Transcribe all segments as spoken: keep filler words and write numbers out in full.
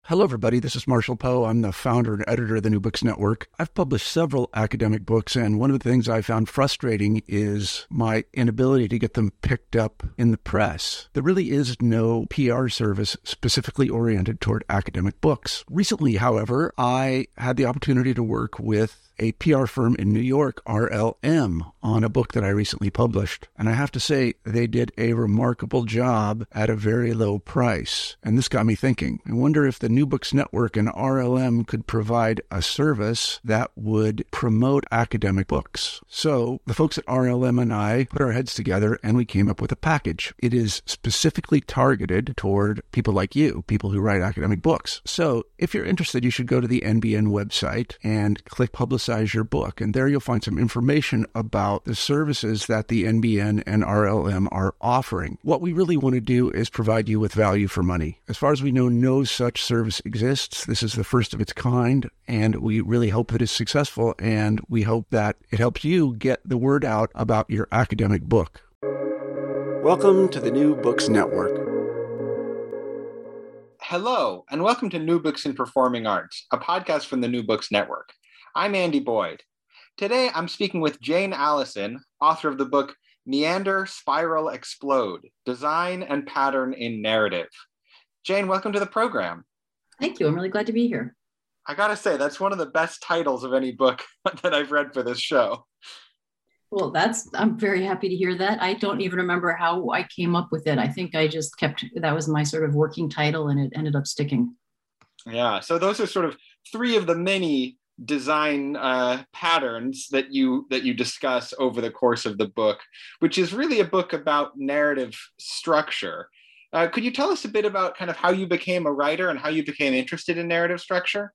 Hello, everybody. This is Marshall Poe. I'm the founder and editor of the New Books Network. I've published several academic books, and one of the things I found frustrating is my inability to get them picked up in the press. There really is no P R service specifically oriented toward academic books. Recently, however, I had the opportunity to work with a P R firm in New York, R L M, on a book that I recently published. And I have to say, they did a remarkable job at a very low price. And this got me thinking. I wonder if the New Books Network and R L M could provide a service that would promote academic books. So the folks at R L M and I put our heads together and we came up with a package. It is specifically targeted toward people like you, people who write academic books. So if you're interested, you should go to the N B N website and click Publicize your book. And there you'll find some information about the services that the N B N and R L M are offering. What we really want to do is provide you with value for money. As far as we know, no such service exists. This is the first of its kind, and we really hope that it's successful, and we hope that it helps you get the word out about your academic book. Welcome to the New Books Network. Hello, and welcome to New Books in Performing Arts, a podcast from the New Books Network. I'm Andy Boyd. Today, I'm speaking with Jane Allison, author of the book Meander, Spiral, Explode, Design and Pattern in Narrative. Jane, welcome to the program. Thank you. I'm really glad to be here. I gotta say, that's one of the best titles of any book that I've read for this show. Well, that's, I'm very happy to hear that. I don't even remember how I came up with it. I think I just kept, that was my sort of working title and it ended up sticking. Yeah, so those are sort of three of the many design uh, patterns that you that you discuss over the course of the book, which is really a book about narrative structure. Uh, could you tell us a bit about kind of how you became a writer and how you became interested in narrative structure?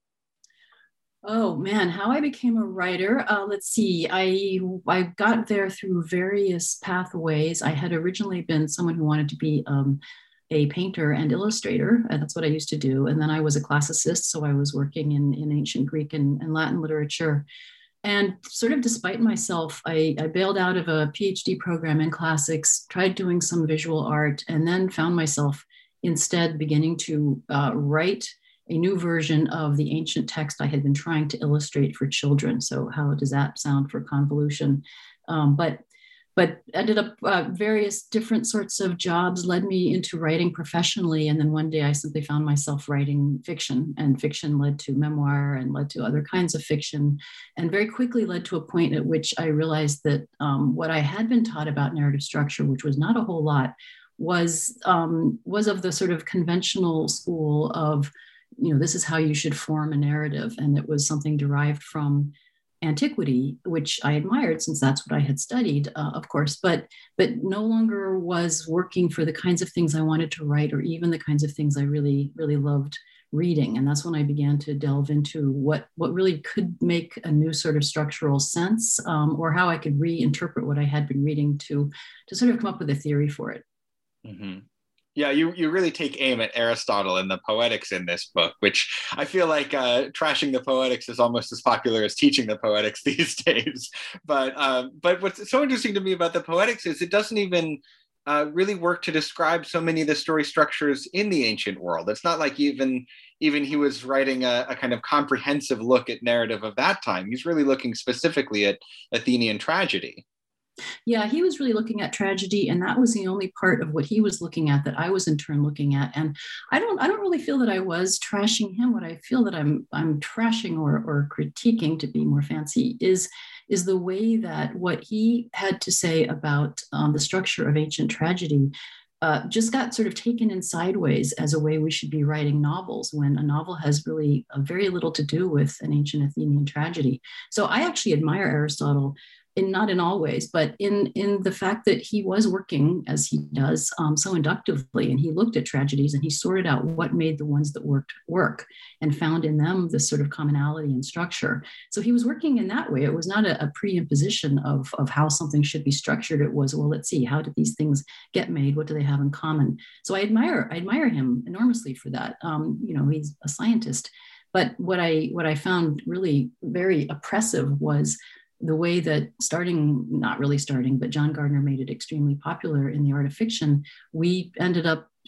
Oh man, how I became a writer. Uh, let's see, I, I got there through various pathways. I had originally been someone who wanted to be um, a painter and illustrator. And that's what I used to do. And then I was a classicist. So I was working in, in ancient Greek and, and Latin literature. And sort of despite myself, I, I bailed out of a PhD program in classics, tried doing some visual art, and then found myself instead beginning to uh, write a new version of the ancient text I had been trying to illustrate for children. So how does that sound for convolution? Um, but But ended up uh, various different sorts of jobs led me into writing professionally. And then one day I simply found myself writing fiction, and fiction led to memoir and led to other kinds of fiction, and very quickly led to a point at which I realized that um, what I had been taught about narrative structure, which was not a whole lot, was, um, was of the sort of conventional school of, you know, this is how you should form a narrative. And it was something derived from antiquity, which I admired since that's what I had studied, uh, of course, but but no longer was working for the kinds of things I wanted to write, or even the kinds of things I really, really loved reading. And that's when I began to delve into what, what really could make a new sort of structural sense, um, or how I could reinterpret what I had been reading to, to sort of come up with a theory for it. Mm-hmm. Yeah, you, you really take aim at Aristotle and the poetics in this book, which I feel like uh, trashing the poetics is almost as popular as teaching the poetics these days. But um, but what's so interesting to me about the poetics is it doesn't even uh, really work to describe so many of the story structures in the ancient world. It's not like even, even he was writing a, a kind of comprehensive look at narrative of that time. He's really looking specifically at Athenian tragedy. Yeah, he was really looking at tragedy, and that was the only part of what he was looking at that I was in turn looking at. And I don't, I don't really feel that I was trashing him. What I feel that I'm, I'm trashing or, or critiquing, to be more fancy, is, is the way that what he had to say about um, the structure of ancient tragedy uh, just got sort of taken in sideways as a way we should be writing novels, when a novel has really uh, very little to do with an ancient Athenian tragedy. So I actually admire Aristotle. In, not in all ways, but in, in the fact that he was working, as he does, um, so inductively, and he looked at tragedies and he sorted out what made the ones that worked work, and found in them this sort of commonality and structure. So he was working in that way. It was not a, a pre-imposition of, of how something should be structured. It was, well, let's see, how did these things get made? What do they have in common? So I admire, I admire him enormously for that. Um, you know, he's a scientist. But what I, what I found really very oppressive was the way that starting, not really starting, but John Gardner made it extremely popular in the art of fiction, we ended up just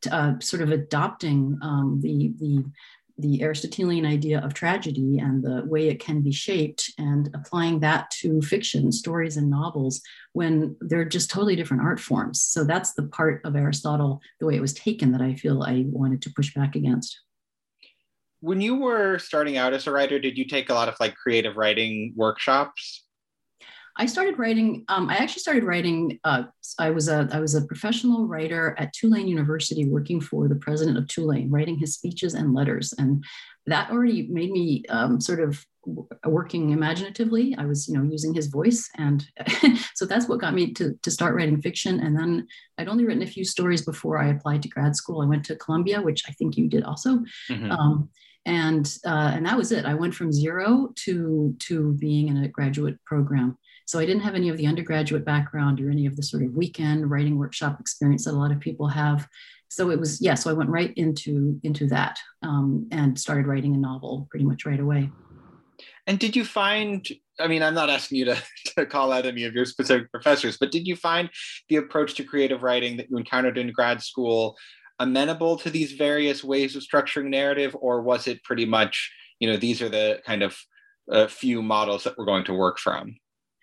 uh, sort of adopting um, the the the Aristotelian idea of tragedy and the way it can be shaped and applying that to fiction, stories and novels when they're just totally different art forms. So that's the part of Aristotle, the way it was taken, that I feel I wanted to push back against. When you were starting out as a writer, did you take a lot of like creative writing workshops? I started writing. Um, I actually started writing. Uh, I was a I was a professional writer at Tulane University, working for the president of Tulane, writing his speeches and letters, and that already made me um, sort of working imaginatively. I was, you know, using his voice, and so that's what got me to to start writing fiction. And then I'd only written a few stories before I applied to grad school. I went to Columbia, which I think you did also. Mm-hmm. Um, and uh, and that was it. I went from zero to to being in a graduate program. So I didn't have any of the undergraduate background or any of the sort of weekend writing workshop experience that a lot of people have. So it was, yeah, so I went right into, into that um, and started writing a novel pretty much right away. And did you find, I mean, I'm not asking you to, to call out any of your specific professors, but did you find the approach to creative writing that you encountered in grad school amenable to these various ways of structuring narrative? Or was it pretty much, you know, these are the kind of uh, few models that we're going to work from?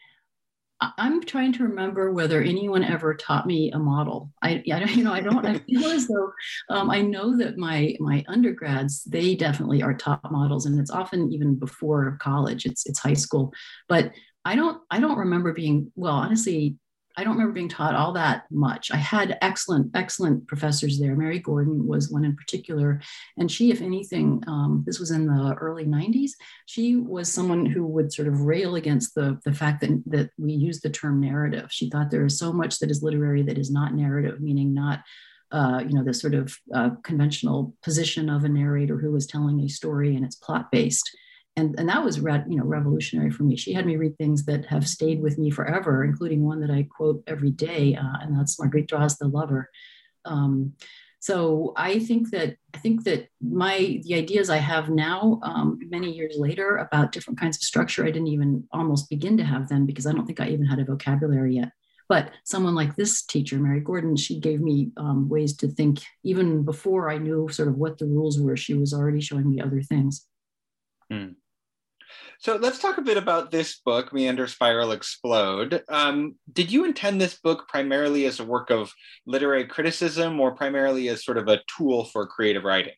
I'm trying to remember whether anyone ever taught me a model. I, I don't, you know, I don't. I feel as though um, I know that my my undergrads, they definitely are taught models, and it's often even before college. It's it's high school, but I don't I don't remember being well. Honestly, I don't remember being taught all that much. I had excellent excellent professors there. Mary Gordon was one in particular, and she, if anything, um, this was in the early nineties. She was someone who would sort of rail against the, the fact that, that we use the term narrative. She thought there is so much that is literary that is not narrative, meaning not, uh, you know, the sort of uh, conventional position of a narrator who was telling a story and it's plot-based. And, and that was re- you know, revolutionary for me. She had me read things that have stayed with me forever, including one that I quote every day, uh, and that's Marguerite Duras, The Lover. Um, so I think that I think that my the ideas I have now, um, many years later, about different kinds of structure, I didn't even almost begin to have then because I don't think I even had a vocabulary yet. But someone like this teacher, Mary Gordon, she gave me um, ways to think even before I knew sort of what the rules were. She was already showing me other things. Hmm. So let's talk a bit about this book, Meander, Spiral, Explode. Um, did you intend this book primarily as a work of literary criticism or primarily as sort of a tool for creative writing?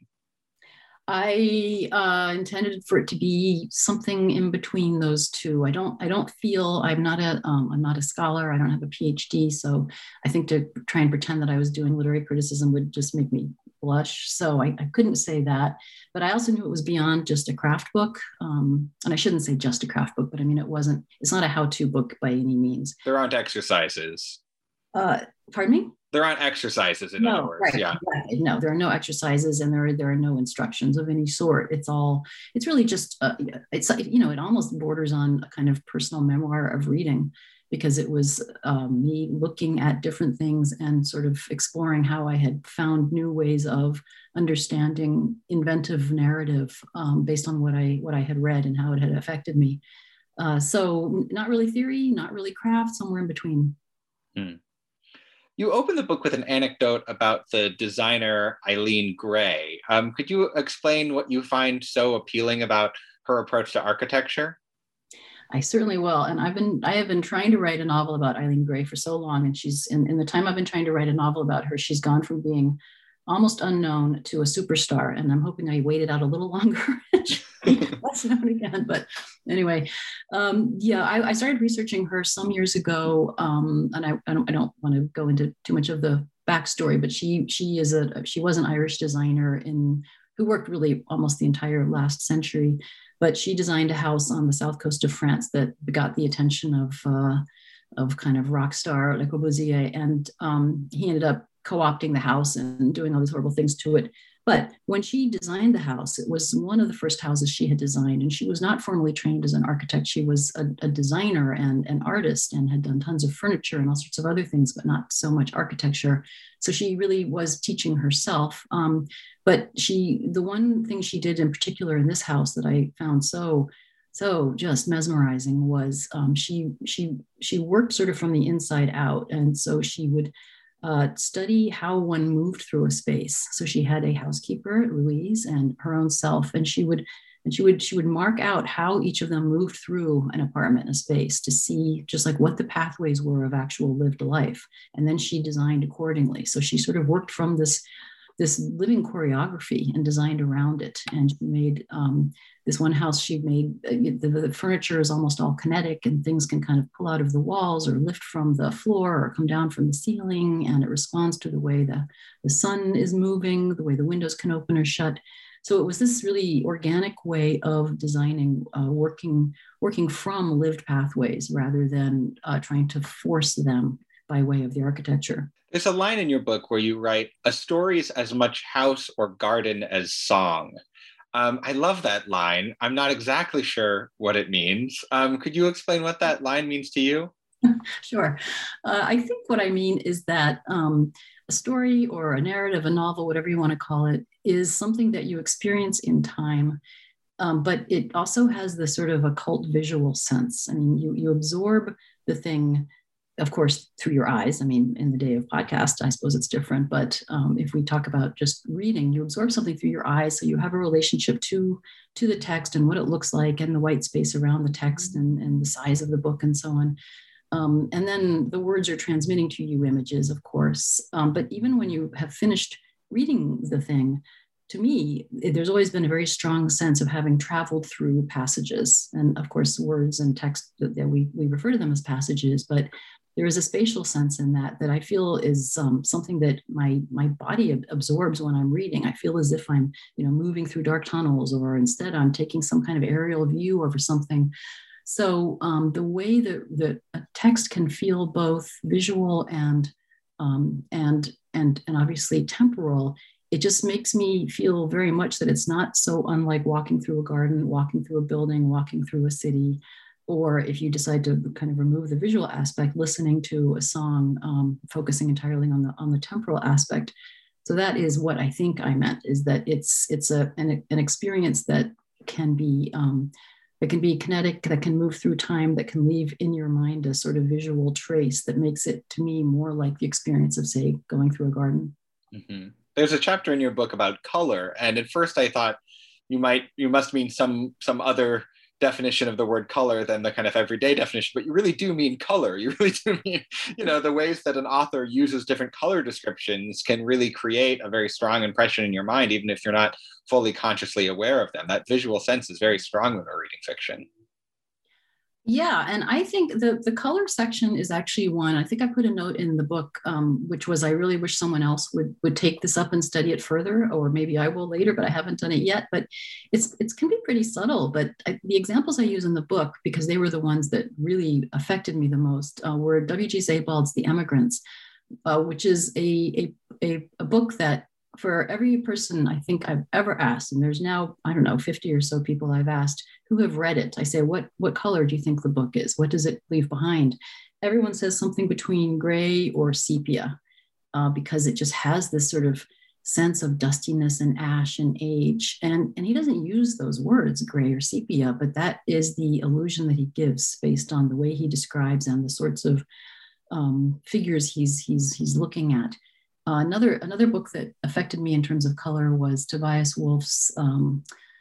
I uh, intended for it to be something in between those two. I don't. I don't feel I'm not a. Um, I'm not a scholar. I don't have a P H D. So I think to try and pretend that I was doing literary criticism would just make me blush. So I, I couldn't say that. But I also knew it was beyond just a craft book. Um, and I shouldn't say just a craft book, but I mean it wasn't. It's not a how-to book by any means. There aren't exercises. Uh, pardon me? There aren't exercises, in no, other words. Right, yeah. Right. No, there are no exercises and there are, there are no instructions of any sort. It's all, it's really just, uh, it's, you know, it almost borders on a kind of personal memoir of reading because it was um, me looking at different things and sort of exploring how I had found new ways of understanding inventive narrative um, based on what I, what I had read and how it had affected me. Uh, so not really theory, not really craft, somewhere in between. Hmm. You open the book with an anecdote about the designer Eileen Gray. Um, could you explain what you find so appealing about her approach to architecture? I certainly will. And I've been I have been trying to write a novel about Eileen Gray for so long. And she's in, in the time I've been trying to write a novel about her, she's gone from being almost unknown to a superstar. And I'm hoping I waited out a little longer. Less known again. But anyway, um, yeah, I, I started researching her some years ago. Um, and I, I don't, I don't want to go into too much of the backstory, but she she is a she was an Irish designer in who worked really almost the entire last century. But she designed a house on the south coast of France that got the attention of uh, of kind of rock star Le Corbusier, and um, he ended up co-opting the house and doing all these horrible things to it. But when she designed the house, it was one of the first houses she had designed, and she was not formally trained as an architect. She was a, a designer and an artist and had done tons of furniture and all sorts of other things, but not so much architecture. So she really was teaching herself. Um, but she, the one thing she did in particular in this house that I found so, so just mesmerizing was um, she she she worked sort of from the inside out, and so she would. uh, study how one moved through a space. So she had a housekeeper, Louise, and her own self, and she would and she would she would mark out how each of them moved through an apartment, a space, to see just like what the pathways were of actual lived life. And then she designed accordingly. So she sort of worked from this this living choreography and designed around it. And she made um, this one house, she made, uh, the, the furniture is almost all kinetic, and things can kind of pull out of the walls or lift from the floor or come down from the ceiling. And it responds to the way the, the sun is moving, the way the windows can open or shut. So it was this really organic way of designing, uh, working, working from lived pathways rather than uh, trying to force them by way of the architecture. There's a line in your book where you write, "A story is as much house or garden as song." Um, I love that line. I'm not exactly sure what it means. Um, could you explain what that line means to you? Sure. Uh, I think what I mean is that um, a story or a narrative, a novel, whatever you want to call it, is something that you experience in time, um, but it also has the sort of occult visual sense. I mean, you you absorb the thing, of course, through your eyes. I mean, in the day of podcast, I suppose it's different. But um, if we talk about just reading, you absorb something through your eyes. So you have a relationship to, to the text and what it looks like and the white space around the text and, and the size of the book and so on. Um, and then the words are transmitting to you images, of course. Um, but even when you have finished reading the thing, to me, it, there's always been a very strong sense of having traveled through passages. And of course, words and text, that, that we, we refer to them as passages, but there is a spatial sense in that that I feel is um, something that my my body ab- absorbs when I'm reading. I feel as if I'm, you know, moving through dark tunnels, or instead I'm taking some kind of aerial view over something. So um, the way that, that a text can feel both visual and um, and and and obviously temporal, it just makes me feel very much that it's not so unlike walking through a garden, walking through a building, walking through a city. Or if you decide to kind of remove the visual aspect, listening to a song, um, focusing entirely on the on the temporal aspect. So that is what I think I meant, is that it's it's a an, an experience that can be um, that can be kinetic, that can move through time, that can leave in your mind a sort of visual trace that makes it, to me, more like the experience of, say, going through a garden. Mm-hmm. There's a chapter in your book about color, and at first I thought you might you must mean some some other definition of the word color than the kind of everyday definition, but you really do mean color. You really do mean, you know, the ways that an author uses different color descriptions can really create a very strong impression in your mind, even if you're not fully consciously aware of them. That visual sense is very strong when we're reading fiction. Yeah, and I think the, the color section is actually one. I think I put a note in the book, um, which was, I really wish someone else would would take this up and study it further, or maybe I will later, but I haven't done it yet. But it's it can be pretty subtle. But I, the examples I use in the book, because they were the ones that really affected me the most, uh, were W G Sebald's The Emigrants, uh, which is a, a, a, a book that, for every person I think I've ever asked, and there's now, I don't know, fifty or so people I've asked who have read it, I say, what, what color do you think the book is? What does it leave behind? Everyone says something between gray or sepia, uh, because it just has this sort of sense of dustiness and ash and age. And, and he doesn't use those words, gray or sepia, but that is the illusion that he gives based on the way he describes and the sorts of um, figures he's, he's, he's looking at. Uh, another another book that affected me in terms of color was Tobias Wolff's um,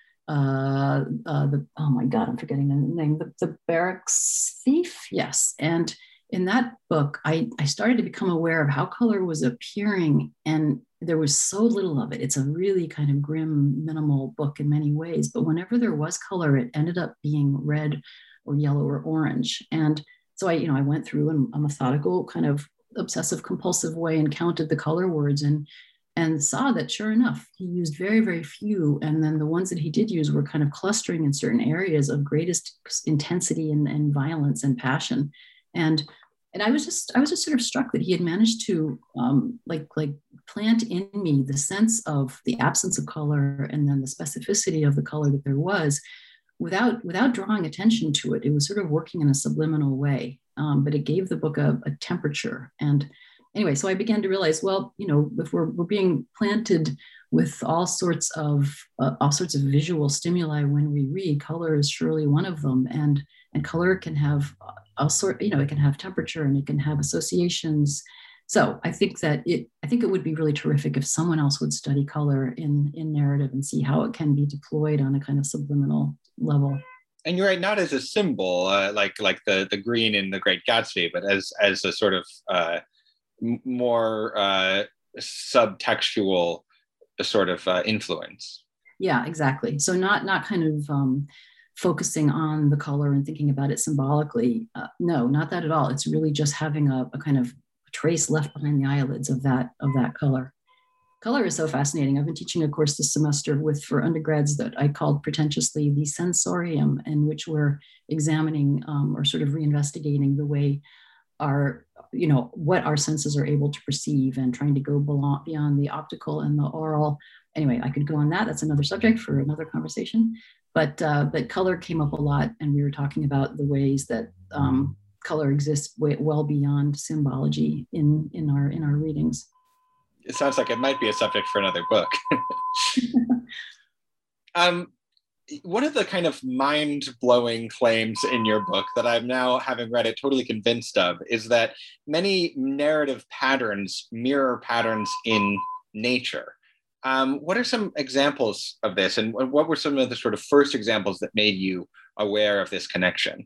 uh, uh, the oh my god I'm forgetting the name the, the Barracks Thief. Yes, and in that book I I started to become aware of how color was appearing, and there was so little of it. It's a really kind of grim, minimal book in many ways, but whenever there was color, it ended up being red or yellow or orange. And so I you know I went through in a methodical kind of obsessive compulsive way and counted the color words and and saw that sure enough he used very very few, and then the ones that he did use were kind of clustering in certain areas of greatest intensity and, and violence and passion. and and I was just I was just sort of struck that he had managed to um, like like plant in me the sense of the absence of color and then the specificity of the color that there was without without drawing attention to it. It was sort of working in a subliminal way. Um, but it gave the book a, a temperature. And anyway, so I began to realize, well, you know, if we're, we're being planted with all sorts of uh, all sorts of visual stimuli when we read, color is surely one of them. And and color can have all sort, you know, it can have temperature and it can have associations. So I think that it, I think it would be really terrific if someone else would study color in, in narrative and see how it can be deployed on a kind of subliminal level. And you're right, not as a symbol, uh, like like the the green in The Great Gatsby, but as as a sort of uh, m- more uh, subtextual sort of uh, influence. Yeah, exactly. So not not kind of um, focusing on the color and thinking about it symbolically. Uh, no, not that at all. It's really just having a, a kind of trace left behind the eyelids of that of that color. Color is so fascinating. I've been teaching a course this semester with for undergrads that I called pretentiously the sensorium, in which we're examining um, or sort of reinvestigating the way our, you know, what our senses are able to perceive and trying to go beyond the optical and the oral. Anyway, I could go on that. That's another subject for another conversation. But uh, but color came up a lot, and we were talking about the ways that um, color exists way, well beyond symbology in in our in our readings. It sounds like it might be a subject for another book. um, one of the kind of mind-blowing claims in your book that I'm now, having read it, totally convinced of is that many narrative patterns mirror patterns in nature. Um, what are some examples of this, and what were some of the sort of first examples that made you aware of this connection?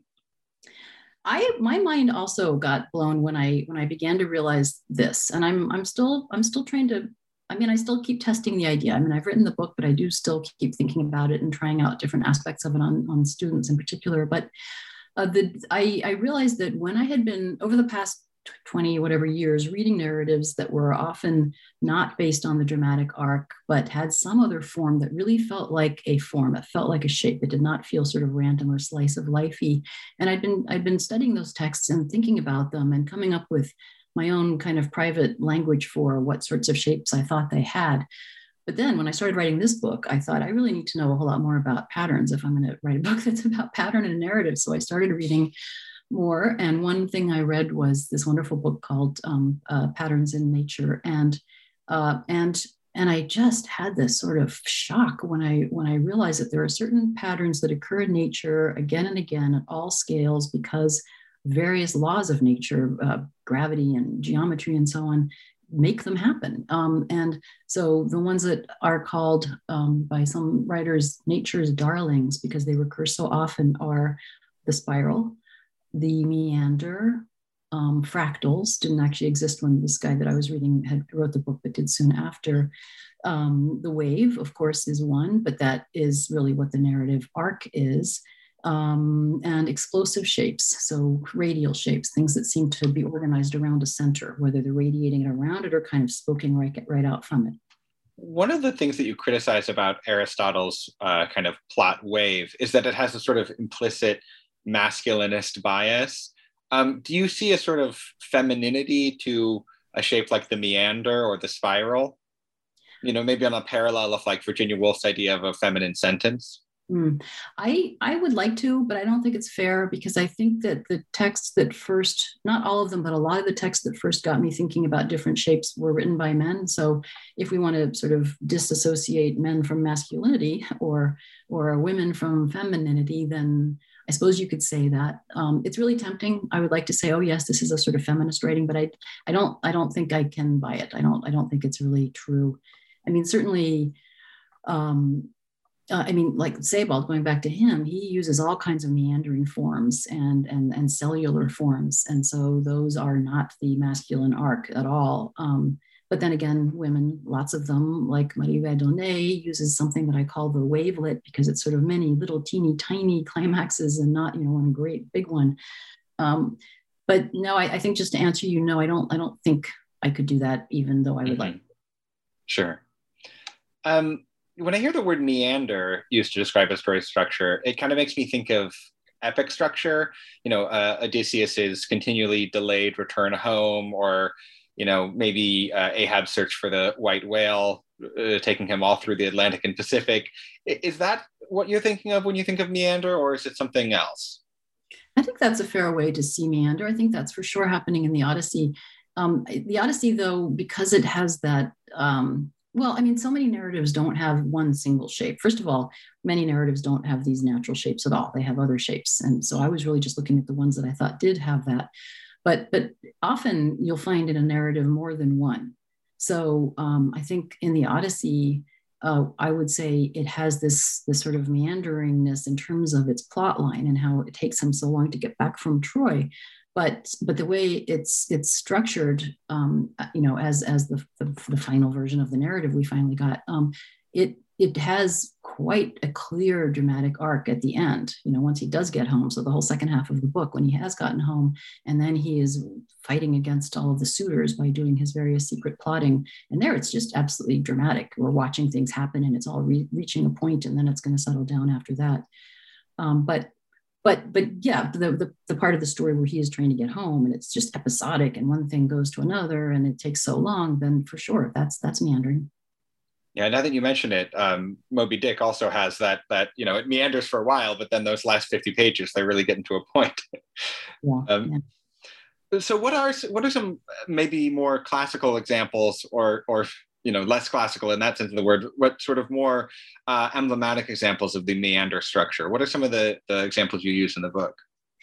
I my mind also got blown when I when I began to realize this, and I'm I'm still I'm still trying to. I mean, I still keep testing the idea. I mean, I've written the book, but I do still keep thinking about it and trying out different aspects of it on on students in particular. But uh, the I I realized that when I had been over the past twenty whatever years reading narratives that were often not based on the dramatic arc, but had some other form that really felt like a form, it felt like a shape. It did not feel sort of random or slice of lifey. And I'd been I'd been studying those texts and thinking about them and coming up with my own kind of private language for what sorts of shapes I thought they had. But then when I started writing this book, I thought I really need to know a whole lot more about patterns if I'm going to write a book that's about pattern and narrative. So I started reading more. And one thing I read was this wonderful book called um, uh, Patterns in Nature. And uh, and and I just had this sort of shock when I when I realized that there are certain patterns that occur in nature again and again at all scales because various laws of nature, uh, gravity and geometry and so on, make them happen. Um, and so the ones that are called um, by some writers nature's darlings because they recur so often are the spiral, the meander, um, fractals didn't actually exist when this guy that I was reading had wrote the book, but did soon after. Um, the wave, of course, is one, but that is really what the narrative arc is. Um, and explosive shapes, so radial shapes, things that seem to be organized around a center, whether they're radiating it around it or kind of spoking right, right out from it. One of the things that you criticize about Aristotle's uh, kind of plot wave is that it has a sort of implicit masculinist bias. Um, do you see a sort of femininity to a shape like the meander or the spiral? You know, maybe on a parallel of like Virginia Woolf's idea of a feminine sentence? Mm. I I would like to, but I don't think it's fair because I think that the texts that first, not all of them, but a lot of the texts that first got me thinking about different shapes were written by men. So if we want to sort of disassociate men from masculinity or or women from femininity, then I suppose you could say that. Um, it's really tempting. I would like to say, oh yes, this is a sort of feminist writing, but I I don't I don't think I can buy it. I don't I don't think it's really true. I mean, certainly. Um, Uh, I mean, like Sebald, going back to him, he uses all kinds of meandering forms and, and, and cellular forms. And so those are not the masculine arc at all. Um, but then again, women, lots of them, like Marie Verdonnet, uses something that I call the wavelet because it's sort of many little teeny tiny climaxes and not, you know, one great big one. Um, but no, I, I think just to answer you, no, I don't, I don't think I could do that, even though I would mm-hmm. like. Sure. Um, When I hear the word meander used to describe a story structure, it kind of makes me think of epic structure. You know, uh, Odysseus's continually delayed return home, or, you know, maybe uh, Ahab's search for the white whale, uh, taking him all through the Atlantic and Pacific. Is that what you're thinking of when you think of meander, or is it something else? I think that's a fair way to see meander. I think that's for sure happening in the Odyssey. Um, the Odyssey, though, because it has that... Um, Well, I mean, so many narratives don't have one single shape. First of all, many narratives don't have these natural shapes at all. They have other shapes. And so I was really just looking at the ones that I thought did have that. but but often you'll find in a narrative more than one. So um, I think in the Odyssey, uh, I would say it has this this sort of meanderingness in terms of its plot line and how it takes him so long to get back from Troy. But but the way it's it's structured, um, you know, as as the, the the final version of the narrative we finally got, um, it it has quite a clear dramatic arc at the end, you know, once he does get home. So the whole second half of the book, when he has gotten home, and then he is fighting against all of the suitors by doing his various secret plotting. And there it's just absolutely dramatic. We're watching things happen and it's all re- reaching a point, and then it's going to settle down after that. Um, but But but yeah, the, the the part of the story where he is trying to get home and it's just episodic and one thing goes to another and it takes so long, then for sure that's that's meandering. Yeah, now that you mention it, um, Moby Dick also has that, that, you know, it meanders for a while, but then those last fifty pages, they really get into a point. Yeah, um, yeah. So what are what are some maybe more classical examples, or, or you know, less classical in that sense of the word, what sort of more uh, emblematic examples of the meander structure? What are some of the, the examples you use in the book?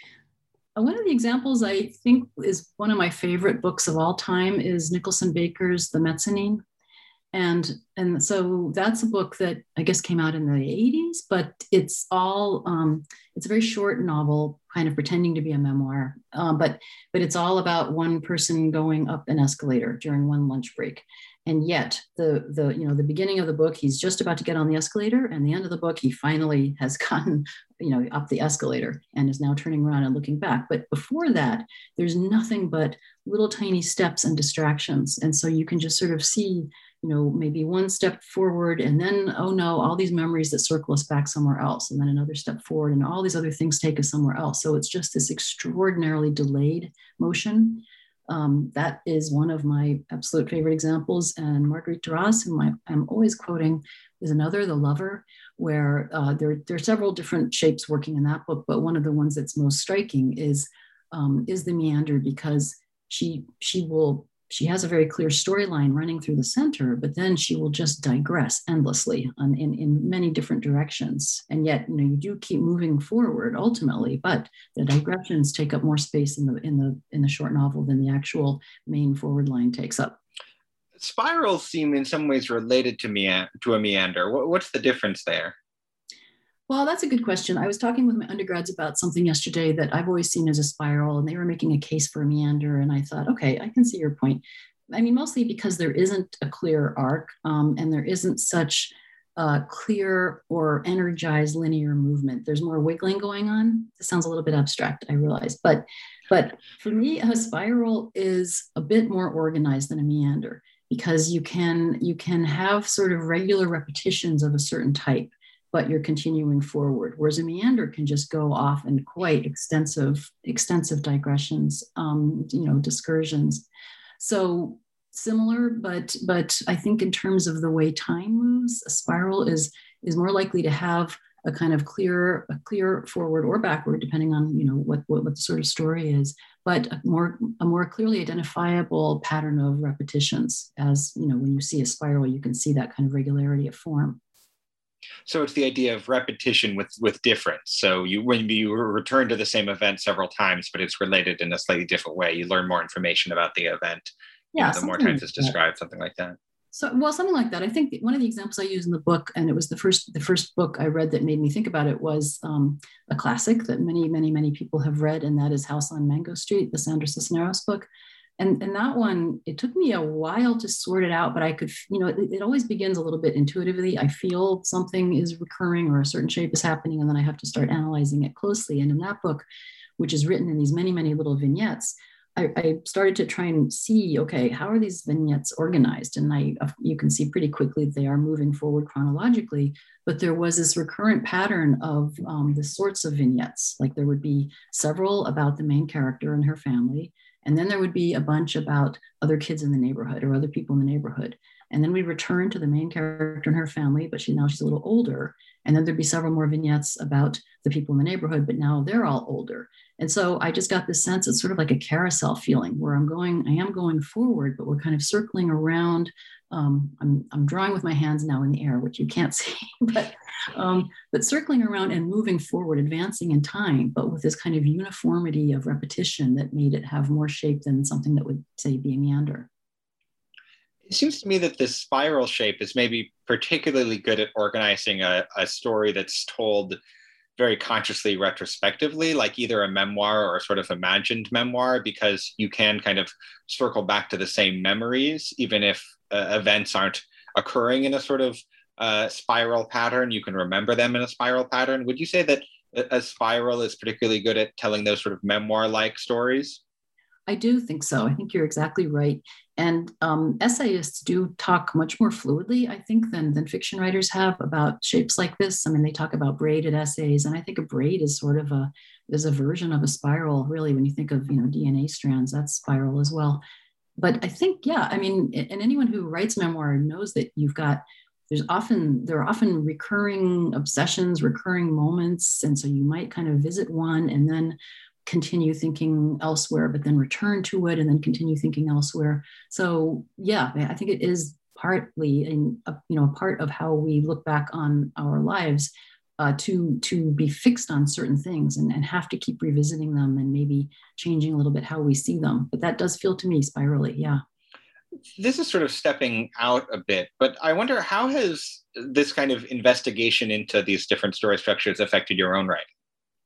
One of the examples I think is one of my favorite books of all time is Nicholson Baker's The Mezzanine. And, and so that's a book that I guess came out in the eighties, but it's all, um, it's a very short novel, kind of pretending to be a memoir, um, but, but it's all about one person going up an escalator during one lunch break. And yet the, the, you know, the beginning of the book, he's just about to get on the escalator, and the end of the book, he finally has gotten, you know, up the escalator and is now turning around and looking back. But before that, there's nothing but little tiny steps and distractions. And so you can just sort of see, you know, maybe one step forward and then, oh no, all these memories that circle us back somewhere else, and then another step forward and all these other things take us somewhere else. So it's just this extraordinarily delayed motion. Um, that is one of my absolute favorite examples. And Marguerite Duras, whom I, I'm always quoting, is another, The Lover, where uh, there, there are several different shapes working in that book, but one of the ones that's most striking is, um, is the meander, because she, she will She has a very clear storyline running through the center, but then she will just digress endlessly on, in, in many different directions. And yet, you know, you do keep moving forward ultimately, but the digressions take up more space in the in the in the short novel than the actual main forward line takes up. Spirals seem in some ways related to me to a meander. What, what's the difference there? Well, that's a good question. I was talking with my undergrads about something yesterday that I've always seen as a spiral, and they were making a case for a meander. And I thought, okay, I can see your point. I mean, mostly because there isn't a clear arc, um, and there isn't such a clear or energized linear movement. There's more wiggling going on. This sounds a little bit abstract, I realize. But, but for me, a spiral is a bit more organized than a meander, because you can, you can have sort of regular repetitions of a certain type, but you're continuing forward. Whereas a meander can just go off in quite extensive, extensive digressions, um, you know, discursions. So similar, but but I think in terms of the way time moves, a spiral is is more likely to have a kind of clear, a clear forward or backward, depending on, you know, what, what, what the sort of story is, but a more, a more clearly identifiable pattern of repetitions. As, you know, when you see a spiral, you can see that kind of regularity of form. So it's the idea of repetition with, with difference. So you, when you return to the same event several times, but it's related in a slightly different way, you learn more information about the event. Yeah, you know, the more times like it's described, that. Something like that. So, well, something like that. I think one of the examples I use in the book, and it was the first, the first book I read that made me think about it, was um, a classic that many, many, many people have read, and that is House on Mango Street, the Sandra Cisneros book. And, and that one, it took me a while to sort it out, but I could, you know, it, it always begins a little bit intuitively. I feel something is recurring or a certain shape is happening, and then I have to start analyzing it closely. And in that book, which is written in these many, many little vignettes, I, I started to try and see, okay, how are these vignettes organized? And I, you can see pretty quickly that they are moving forward chronologically, but there was this recurrent pattern of um, the sorts of vignettes. Like there would be several about the main character and her family, and then there would be a bunch about other kids in the neighborhood or other people in the neighborhood. And then we return to the main character and her family, but she now she's a little older. And then there'd be several more vignettes about the people in the neighborhood, but now they're all older. And so I just got this sense, it's sort of like a carousel feeling where I'm going, I am going forward, but we're kind of circling around. Um, I'm, I'm drawing with my hands now in the air, which you can't see, but, um, but circling around and moving forward, advancing in time, but with this kind of uniformity of repetition that made it have more shape than something that would, say, be a meander. It seems to me that this spiral shape is maybe particularly good at organizing a, a story that's told very consciously retrospectively, like either a memoir or a sort of imagined memoir, because you can kind of circle back to the same memories, even if uh, events aren't occurring in a sort of uh, spiral pattern. You can remember them in a spiral pattern. Would you say that a, a spiral is particularly good at telling those sort of memoir-like stories? I do think so. I think you're exactly right. And um, essayists do talk much more fluidly, I think, than, than fiction writers have about shapes like this. I mean, they talk about braided essays, and I think a braid is sort of a is a version of a spiral, really. When you think of, you know, D N A strands, that's spiral as well. But I think, yeah, I mean, and anyone who writes memoir knows that you've got there's often there are often recurring obsessions, recurring moments, and so you might kind of visit one and then continue thinking elsewhere, but then return to it and then continue thinking elsewhere. So yeah, I think it is partly in a, you know, a part of how we look back on our lives uh, to to be fixed on certain things and, and have to keep revisiting them and maybe changing a little bit how we see them. But that does feel to me spirally, yeah. This is sort of stepping out a bit, but I wonder, how has this kind of investigation into these different story structures affected your own writing?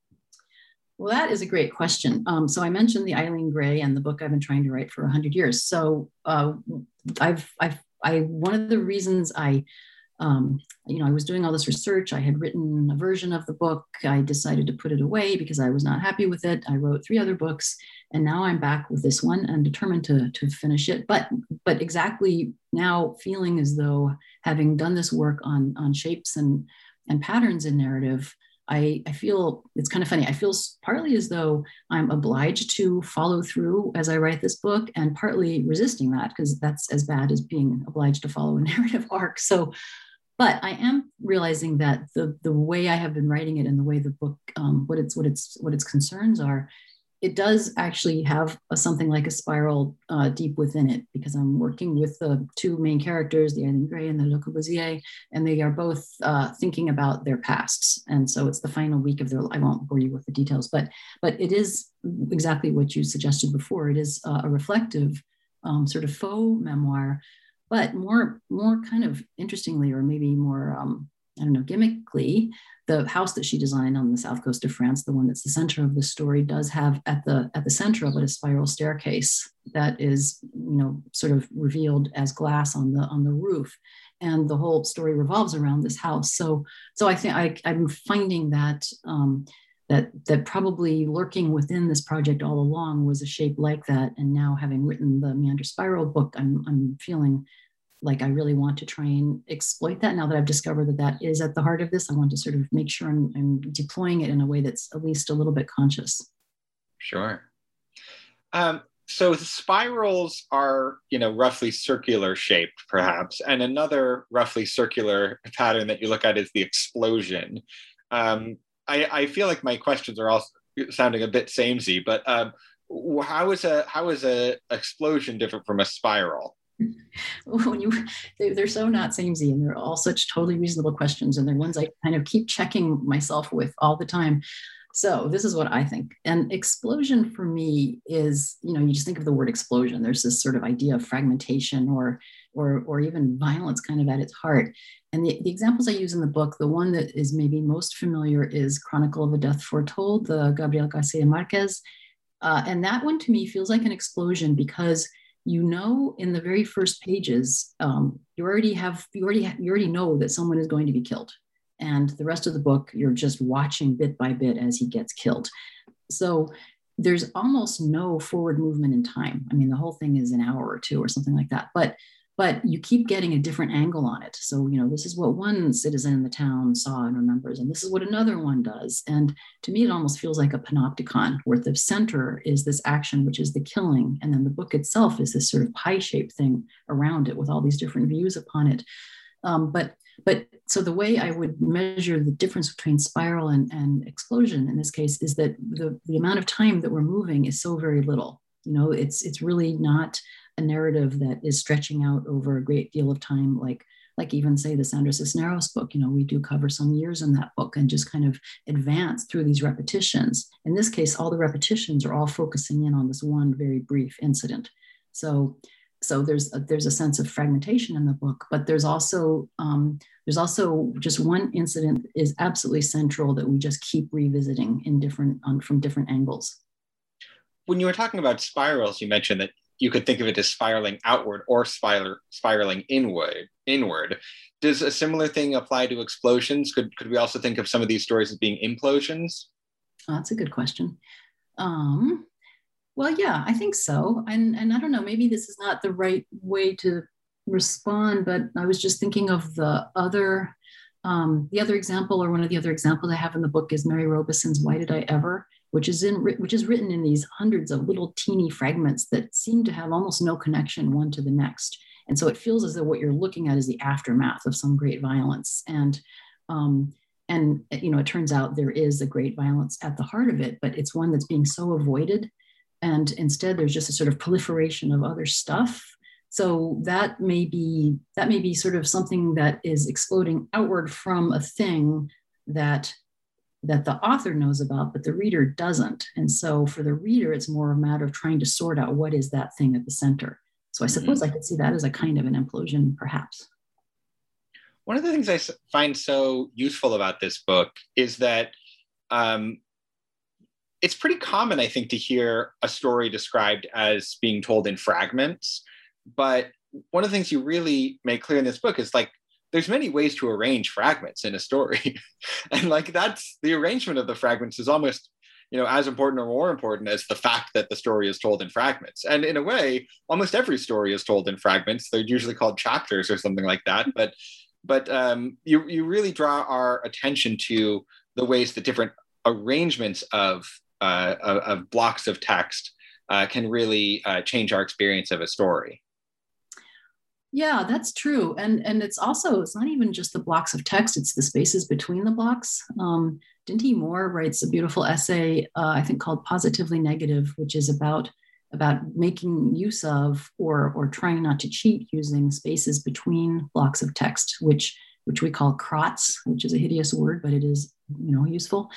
Well, that is a great question. Um, so I mentioned the Eileen Gray and the book I've been trying to write for a hundred years. So uh, I've, I've, I, one of the reasons I, um, you know, I was doing all this research, I had written a version of the book. I decided to put it away because I was not happy with it. I wrote three other books, and now I'm back with this one and determined to, to finish it. But, but exactly now feeling as though, having done this work on, on shapes and, and patterns in narrative, I, I feel, it's kind of funny, I feel partly as though I'm obliged to follow through as I write this book, and partly resisting that, because that's as bad as being obliged to follow a narrative arc. So, but I am realizing that the, the way I have been writing it and the way the book, um, what its what its what its concerns are, it does actually have a, something like a spiral uh, deep within it, because I'm working with the two main characters, the Eileen Gray and the Le Corbusier, and they are both uh, thinking about their pasts. And so it's the final week of their life. I won't bore you with the details, but but it is exactly what you suggested before. It is uh, a reflective um, sort of faux memoir, but more, more kind of interestingly, or maybe more, um, I don't know, gimmickly, the house that she designed on the south coast of France, the one that's the center of the story, does have at the at the center of it a spiral staircase that is, you know, sort of revealed as glass on the on the roof, and the whole story revolves around this house. So, so I think I, I'm finding that um, that that probably lurking within this project all along was a shape like that, and now having written the Meander Spiral book, I'm I'm feeling like I really want to try and exploit that. Now that I've discovered that that is at the heart of this, I want to sort of make sure I'm, I'm deploying it in a way that's at least a little bit conscious. Sure. Um, so the spirals are, you know, roughly circular shaped, perhaps, and another roughly circular pattern that you look at is the explosion. Um, I, I feel like my questions are all sounding a bit samey, but um, how is a how is a explosion different from a spiral? When you they, they're so not samey, and they're all such totally reasonable questions, and they're ones I kind of keep checking myself with all the time. So this is what I think. An explosion for me is, you know, you just think of the word explosion, there's this sort of idea of fragmentation or or or even violence kind of at its heart. And the, the examples I use in the book, the one that is maybe most familiar is Chronicle of a Death Foretold, the Gabriel Garcia Marquez. Uh, and that one to me feels like an explosion because, you know, in the very first pages, um, you already have, you already, have, you already know that someone is going to be killed. And the rest of the book, you're just watching bit by bit as he gets killed. So there's almost no forward movement in time. I mean, the whole thing is an hour or two or something like that. But but you keep getting a different angle on it. So, you know, this is what one citizen in the town saw and remembers, and this is what another one does. And to me, it almost feels like a panopticon, where the center is this action, which is the killing, and then the book itself is this sort of pie-shaped thing around it with all these different views upon it. Um, but but so the way I would measure the difference between spiral and, and explosion in this case is that the, the amount of time that we're moving is so very little. You know, it's it's really not a narrative that is stretching out over a great deal of time, like like even say the Sandra Cisneros book. You know, we do cover some years in that book and just kind of advance through these repetitions. In this case, all the repetitions are all focusing in on this one very brief incident. So so there's a, there's a sense of fragmentation in the book, but there's also um, there's also just one incident is absolutely central that we just keep revisiting in different um, from different angles. When you were talking about spirals, you mentioned that you could think of it as spiraling outward or spiral, spiraling inward. Inward. Does a similar thing apply to explosions? Could could we also think of some of these stories as being implosions? Oh, that's a good question. Um, well, yeah, I think so. And and I don't know, maybe this is not the right way to respond, but I was just thinking of the other, um, the other example, or one of the other examples I have in the book is Mary Robeson's Why Did I Ever? Which is in which is written in these hundreds of little teeny fragments that seem to have almost no connection one to the next. And so it feels as though what you're looking at is the aftermath of some great violence. And um, and you know, it turns out there is a great violence at the heart of it, but it's one that's being so avoided. And instead, there's just a sort of proliferation of other stuff. So that may be that may be sort of something that is exploding outward from a thing that that the author knows about, but the reader doesn't. And so for the reader, it's more a matter of trying to sort out what is that thing at the center. So I suppose mm-hmm. I could see that as a kind of an implosion, perhaps. One of the things I find so useful about this book is that um, it's pretty common, I think, to hear a story described as being told in fragments. But one of the things you really make clear in this book is like, there's many ways to arrange fragments in a story. And like, that's the arrangement of the fragments is almost, you know, as important or more important as the fact that the story is told in fragments. And in a way, almost every story is told in fragments. They're usually called chapters or something like that. But but um, you, you really draw our attention to the ways that different arrangements of, uh, of, of blocks of text uh, can really uh, change our experience of a story. Yeah, that's true. And and it's also, it's not even just the blocks of text, it's the spaces between the blocks. Um, Dinty Moore writes a beautiful essay, uh, I think called Positively Negative, which is about, about making use of or, or trying not to cheat using spaces between blocks of text, which, which we call crots, which is a hideous word, but it is, you know, useful.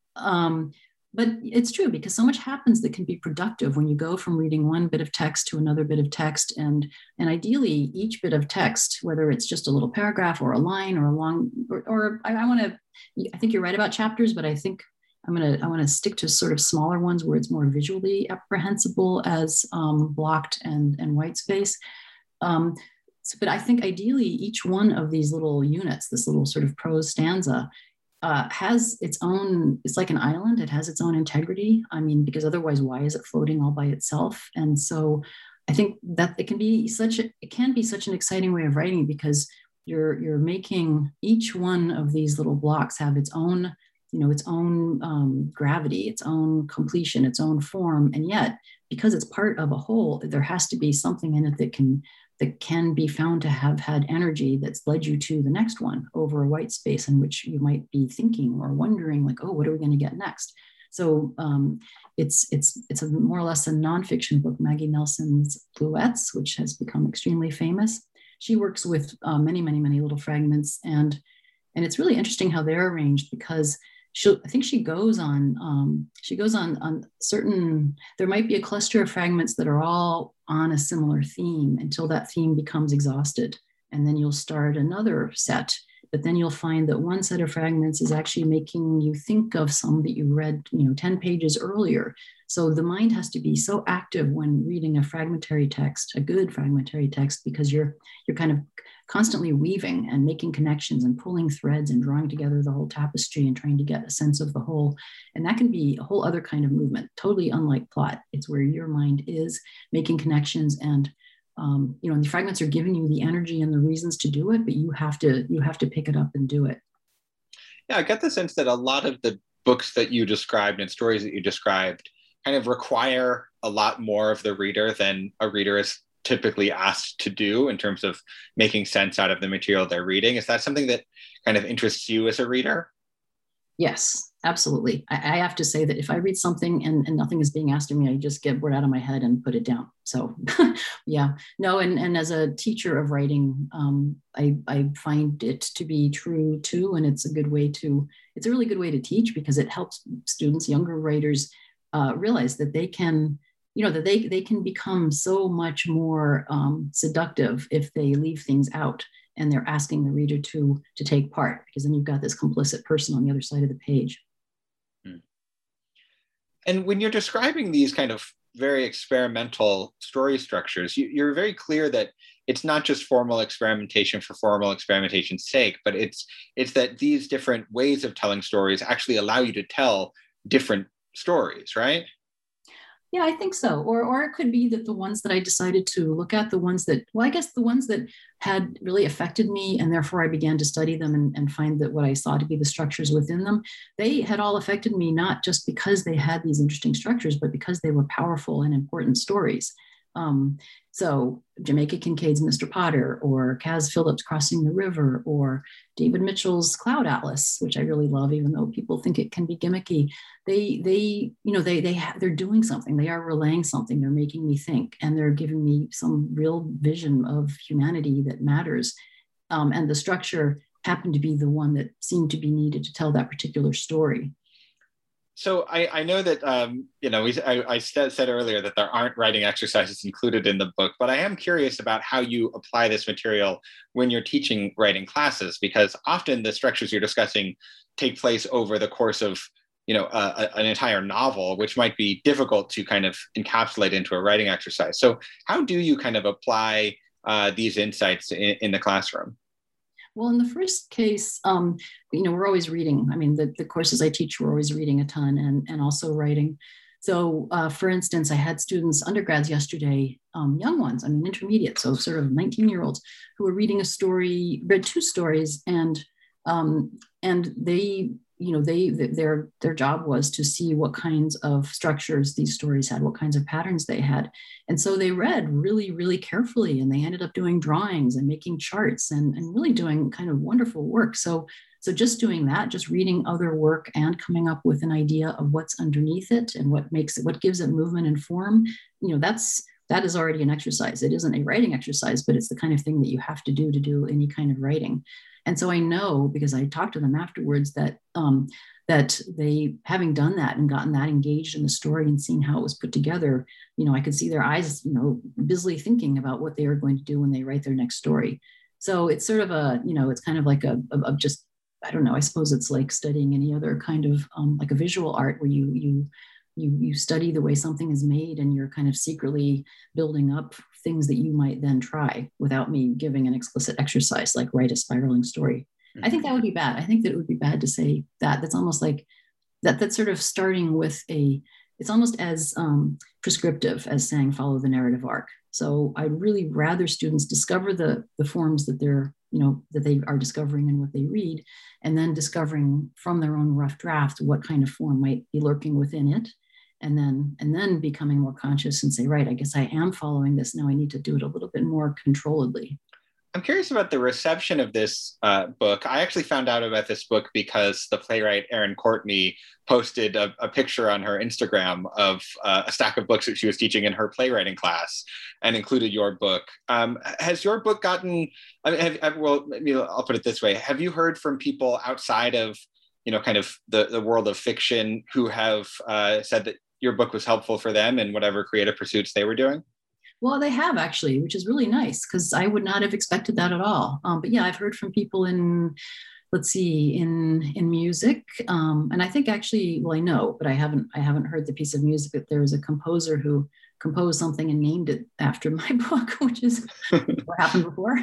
Um, But it's true, because so much happens that can be productive when you go from reading one bit of text to another bit of text. And, and ideally, each bit of text, whether it's just a little paragraph or a line or a long, or, or I, I want to, I think you're right about chapters, but I think I'm going to, I want to stick to sort of smaller ones where it's more visually apprehensible as um, blocked and, and white space. Um, so, but I think ideally, each one of these little units, this little sort of prose stanza, Uh, has its own, it's like an island, it has its own integrity. I mean, because otherwise, why is it floating all by itself? And so I think that it can be such a, it can be such an exciting way of writing, because you're you're making each one of these little blocks have its own, you know, its own um, gravity, its own completion, its own form. And yet, because it's part of a whole, there has to be something in it that can that can be found to have had energy that's led you to the next one over a white space in which you might be thinking or wondering like, oh, what are we going to get next? So um, it's it's it's a more or less a nonfiction book, Maggie Nelson's Bluets, which has become extremely famous. She works with uh, many, many, many little fragments, and and it's really interesting how they're arranged, because She'll, I think she goes on, um, she goes on, on certain, there might be a cluster of fragments that are all on a similar theme until that theme becomes exhausted. And then you'll start another set, but then you'll find that one set of fragments is actually making you think of some that you read, you know, ten pages earlier. So the mind has to be so active when reading a fragmentary text, a good fragmentary text, because you're, you're kind of constantly weaving and making connections and pulling threads and drawing together the whole tapestry and trying to get a sense of the whole. And that can be a whole other kind of movement, totally unlike plot. It's where your mind is making connections and um, you know, and the fragments are giving you the energy and the reasons to do it, but you have to, you have to pick it up and do it. Yeah, I get the sense that a lot of the books that you described and stories that you described kind of require a lot more of the reader than a reader is typically asked to do in terms of making sense out of the material they're reading. Is that something that kind of interests you as a reader? Yes, absolutely. I, I have to say that if I read something and, and nothing is being asked of me, I just get word out of my head and put it down. So yeah, no. And, and as a teacher of writing, um, I, I find it to be true too. And it's a good way to, it's a really good way to teach because it helps students, younger writers, uh, realize that they can, you know, that they, they can become so much more um, seductive if they leave things out and they're asking the reader to, to take part, because then you've got this complicit person on the other side of the page. And when you're describing these kind of very experimental story structures, you, you're very clear that it's not just formal experimentation for formal experimentation's sake, but it's, it's that these different ways of telling stories actually allow you to tell different stories, right? Yeah, I think so. Or, or it could be that the ones that I decided to look at, the ones that, well, I guess the ones that had really affected me, and therefore I began to study them and, and find that what I saw to be the structures within them, they had all affected me, not just because they had these interesting structures, but because they were powerful and important stories. Um, so Jamaica Kincaid's Mister Potter, or Kaz Phillips Crossing the River, or David Mitchell's Cloud Atlas, which I really love, even though people think it can be gimmicky. They, they, you know, they, they, ha- they're doing something. They are relaying something. They're making me think, and they're giving me some real vision of humanity that matters. Um, and the structure happened to be the one that seemed to be needed to tell that particular story. So I, I know that, um, you know, we, I, I said, said earlier that there aren't writing exercises included in the book, but I am curious about how you apply this material when you're teaching writing classes, because often the structures you're discussing take place over the course of, you know, a, a, an entire novel, which might be difficult to kind of encapsulate into a writing exercise. So how do you kind of apply uh, these insights in, in the classroom? Well, in the first case, um, you know, we're always reading. I mean, the, the courses I teach, we're always reading a ton and, and also writing. So, uh, for instance, I had students, undergrads yesterday, um, young ones, I mean, intermediate, so sort of nineteen-year-olds, who were reading a story, read two stories, and um, and they, you know, they their their job was to see what kinds of structures these stories had, what kinds of patterns they had. And so they read really, really carefully, and they ended up doing drawings and making charts and, and really doing kind of wonderful work. So, so just doing that, just reading other work and coming up with an idea of what's underneath it and what makes it, what gives it movement and form, you know, that's, that is already an exercise. It isn't a writing exercise, but it's the kind of thing that you have to do to do any kind of writing. And so I know, because I talked to them afterwards, that um, that they, having done that and gotten that engaged in the story and seen how it was put together, you know, I could see their eyes, you know, busily thinking about what they are going to do when they write their next story. So it's sort of a, you know, it's kind of like a, a, a just, I don't know, I suppose it's like studying any other kind of um, like a visual art where you, you, you, you study the way something is made and you're kind of secretly building up things that you might then try without me giving an explicit exercise, like write a spiraling story. Mm-hmm. I think that would be bad. I think that it would be bad to say that. That's almost like that, that's sort of starting with a, it's almost as um, prescriptive as saying, follow the narrative arc. So I'd really rather students discover the, the forms that they're, you know, that they are discovering in what they read, and then discovering from their own rough draft what kind of form might be lurking within it. And then, and then becoming more conscious and say, right, I guess I am following this. Now I need to do it a little bit more controlledly. I'm curious about the reception of this uh, book. I actually found out about this book because the playwright Erin Courtney posted a, a picture on her Instagram of uh, a stack of books that she was teaching in her playwriting class and included your book. Um, has your book gotten, I mean, have, well, maybe I'll put it this way. Have you heard from people outside of, you know, kind of the, the world of fiction who have uh, said that your book was helpful for them in whatever creative pursuits they were doing? Well, they have actually, which is really nice because I would not have expected that at all. Um, but yeah, I've heard from people in, let's see, in in music, um, and I think actually, well, I know, but I haven't I haven't heard the piece of music. But there was a composer who composed something and named it after my book, which is what happened before.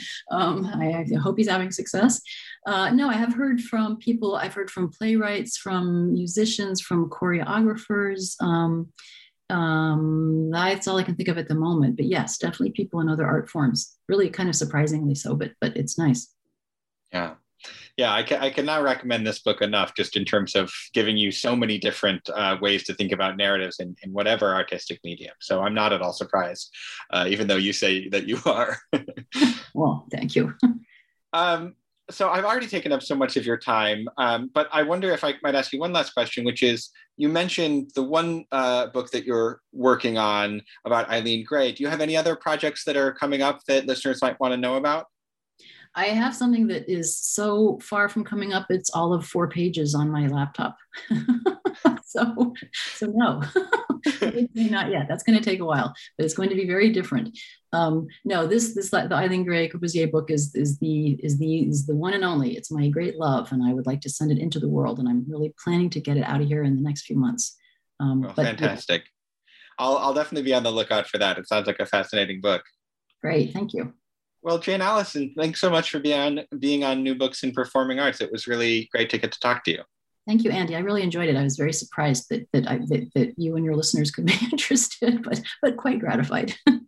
um, I, I hope he's having success. Uh, no, I have heard from people. I've heard from playwrights, from musicians, from choreographers. Um, Um, that's all I can think of at the moment. But yes, definitely people in other art forms. Really, kind of surprisingly so, but but it's nice. Yeah. Yeah, I, ca- I cannot recommend this book enough, just in terms of giving you so many different uh, ways to think about narratives in, in whatever artistic medium. So I'm not at all surprised, uh, even though you say that you are. Well, thank you. um, so I've already taken up so much of your time, um, but I wonder if I might ask you one last question, which is, you mentioned the one uh, book that you're working on about Eileen Gray. Do you have any other projects that are coming up that listeners might want to know about? I have something that is so far from coming up. It's all of four pages on my laptop. so, so no, not yet. That's going to take a while, but it's going to be very different. Um, no, this this the Eileen Gray Courvoisier book is is the is the is the one and only. It's my great love, and I would like to send it into the world. And I'm really planning to get it out of here in the next few months. Um, well, but, fantastic. Yeah. I'll I'll definitely be on the lookout for that. It sounds like a fascinating book. Great, thank you. Well, Jane Allison, thanks so much for being on, being on New Books in Performing Arts. It was really great to get to talk to you. Thank you, Andy. I really enjoyed it. I was very surprised that that, I, that, that you and your listeners could be interested, but but quite gratified.